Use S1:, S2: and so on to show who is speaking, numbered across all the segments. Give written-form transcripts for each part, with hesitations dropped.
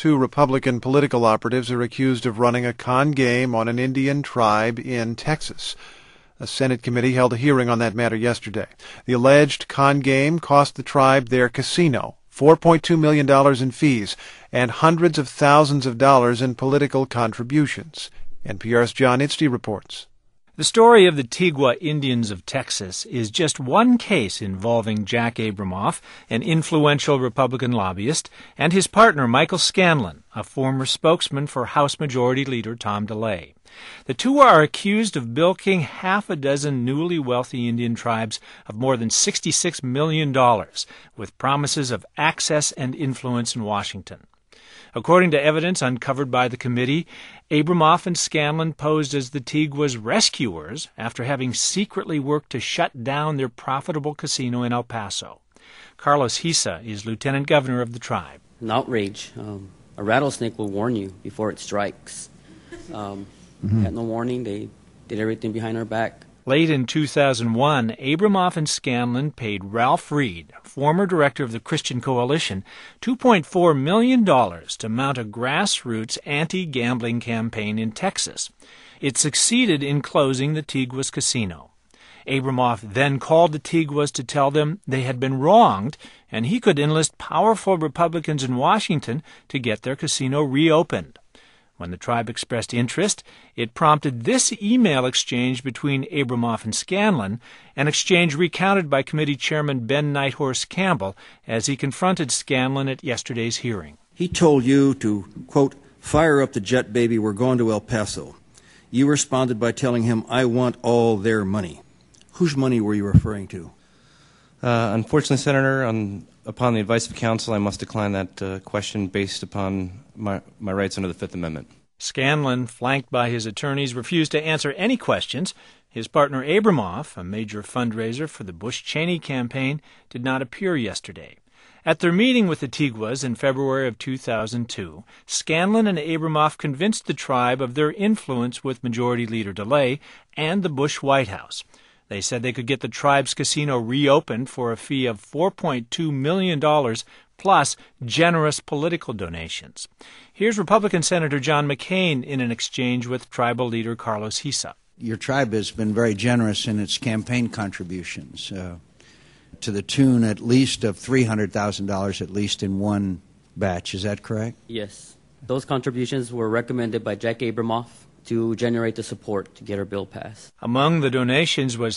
S1: Two Republican political operatives are accused of running a con game on an Indian tribe in Texas. A Senate committee held a hearing on that matter yesterday. The alleged con game cost the tribe their casino, $4.2 million in fees, and hundreds of thousands of dollars in political contributions. NPR's John Itzty reports.
S2: The story of the Tigwa Indians of Texas is just one case involving Jack Abramoff, an influential Republican lobbyist, and his partner Michael Scanlon, a former spokesman for House Majority Leader Tom DeLay. The two are accused of bilking half a dozen newly wealthy Indian tribes of more than $66 million, with promises of access and influence in Washington. According to evidence uncovered by the committee, Abramoff and Scanlon posed as the Tigwa's rescuers after having secretly worked to shut down their profitable casino in El Paso. Carlos Hisa is lieutenant governor of the tribe.
S3: An outrage. A rattlesnake will warn you before it strikes. Had no warning. They did everything behind our back.
S2: Late in 2001, Abramoff and Scanlon paid Ralph Reed, former director of the Christian Coalition, $2.4 million to mount a grassroots anti-gambling campaign in Texas. It succeeded in closing the Tigwa's casino. Abramoff then called the Tigwas to tell them they had been wronged, and he could enlist powerful Republicans in Washington to get their casino reopened. When the tribe expressed interest, it prompted this email exchange between Abramoff and Scanlon, an exchange recounted by committee chairman Ben Nighthorse Campbell as he confronted Scanlon at yesterday's hearing.
S4: He told you to, quote, fire up the jet, baby, we're going to El Paso. You responded by telling him, I want all their money. Whose money were you referring to?
S5: Unfortunately, Senator, upon the advice of counsel, I must decline that question based upon my rights under the Fifth Amendment.
S2: Scanlon, flanked by his attorneys, refused to answer any questions. His partner Abramoff, a major fundraiser for the Bush-Cheney campaign, did not appear yesterday. At their meeting with the Tigwas in February of 2002, Scanlon and Abramoff convinced the tribe of their influence with Majority Leader DeLay and the Bush White House. They said they could get the tribe's casino reopened for a fee of $4.2 million plus generous political donations. Here's Republican Senator John McCain in an exchange with tribal leader Carlos Hisa.
S6: Your tribe has been very generous in its campaign contributions, to the tune at least of $300,000 at least in one batch. Is that correct?
S3: Yes. Those contributions were recommended by Jack Abramoff to generate the support to get our bill passed.
S2: Among the donations was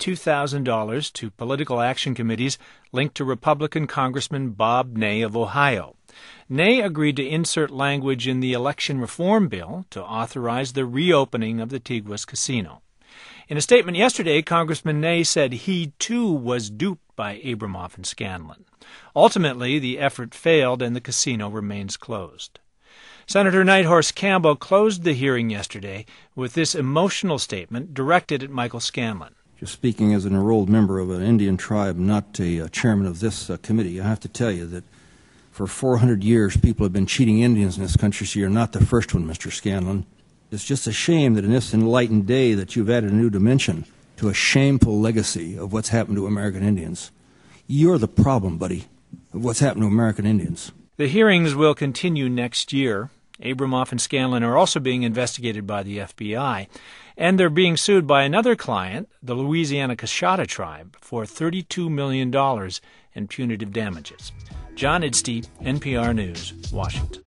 S2: $32,000 to political action committees linked to Republican Congressman Bob Ney of Ohio. Ney agreed to insert language in the election reform bill to authorize the reopening of the Tigwas casino. In a statement yesterday, Congressman Ney said he, too, was duped by Abramoff and Scanlon. Ultimately, the effort failed and the casino remains closed. Senator Nighthorse Campbell closed the hearing yesterday with this emotional statement directed at Michael Scanlon.
S4: Just speaking as an enrolled member of an Indian tribe, not a chairman of this committee, I have to tell you that for 400 years people have been cheating Indians in this country, so you're not the first one, Mr. Scanlon. It's just a shame that in this enlightened day that you've added a new dimension to a shameful legacy of what's happened to American Indians. You're the problem, buddy, of what's happened to American Indians.
S2: The hearings will continue next year. Abramoff and Scanlon are also being investigated by the FBI, and they're being sued by another client, the Louisiana Coushatta tribe, for $32 million in punitive damages. John Itzty, NPR News, Washington.